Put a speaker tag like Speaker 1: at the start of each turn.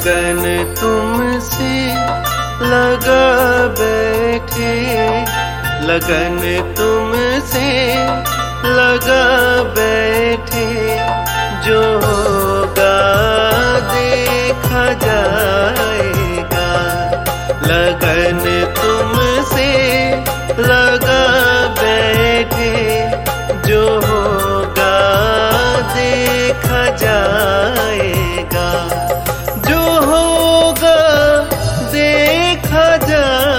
Speaker 1: लगन तुमसे लगा बैठे, लगन तुमसे लगा बैठे, जो होगा देखा जाएगा। लगन तुमसे लगा बैठे, जो होगा देखा जाएगा, जो होगा देखा जाएगा।